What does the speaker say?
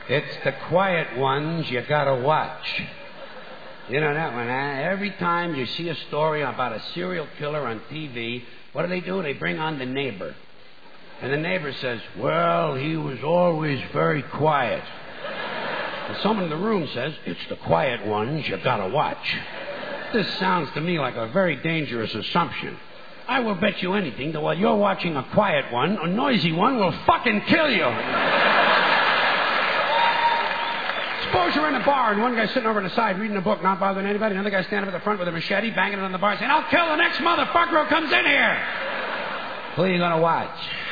It's the quiet ones you gotta watch. You know that one, huh? Every time you see a story about a serial killer on TV, what do? They bring on the neighbor. And the neighbor says, well, he was always very quiet. And someone in the room says, it's the quiet ones you gotta watch. This sounds to me like a very dangerous assumption. I will bet you anything that while you're watching a quiet one, a noisy one will fucking kill you. Suppose you're in a bar and one guy's sitting over on the side reading a book, not bothering anybody. Another guy's standing up at the front with a machete, banging it on the bar, saying, I'll kill the next motherfucker who comes in here. Who are you going to watch?